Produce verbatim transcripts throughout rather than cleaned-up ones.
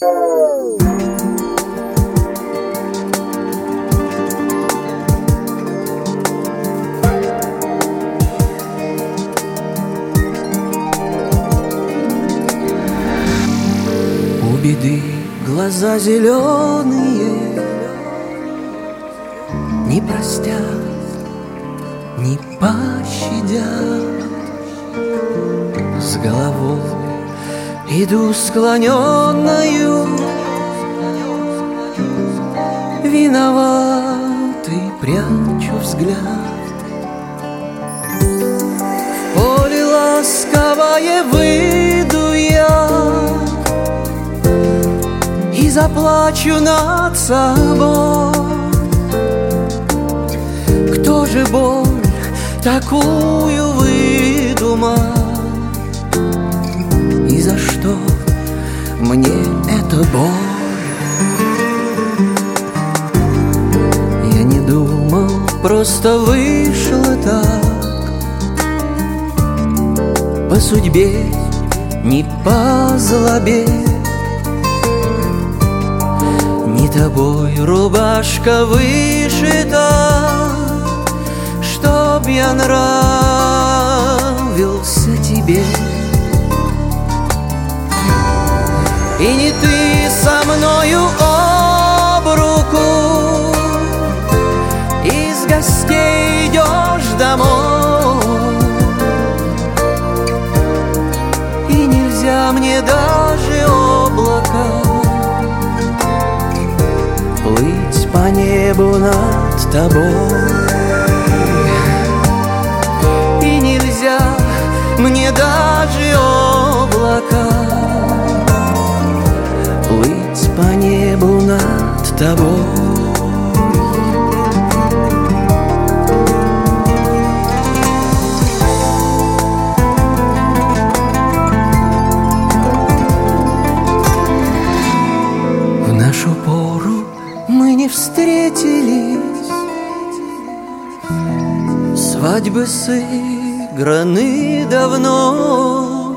У беды глаза зеленые, не простят, не пощадят. С головой иду склоненною, виноватый прячу взгляд. В поле ласковое выйду я и заплачу над собой. Кто же боль такую выдумал? И за что мне эта боль? Я не думал, просто вышло так. По судьбе, не по злобе. Не тобой рубашка вышита, чтоб я нравился тебе. И не ты со мною об руку из гостей идешь домой. И нельзя мне даже облака плыть по небу над тобой. И нельзя мне даже облака плыть по небу над тобой. В нашу пору мы не встретились, свадьбы сыграны давно.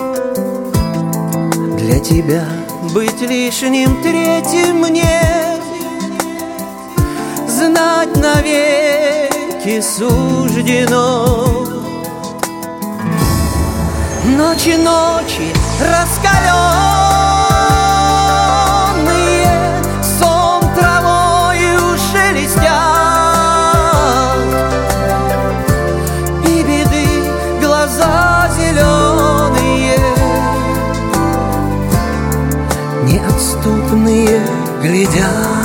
Для тебя быть лишним третьим мне, знать навеки суждено. Ночи, ночи раскаленные, сон травою шелестят. И беды глаза зеленые, неотступные глядят.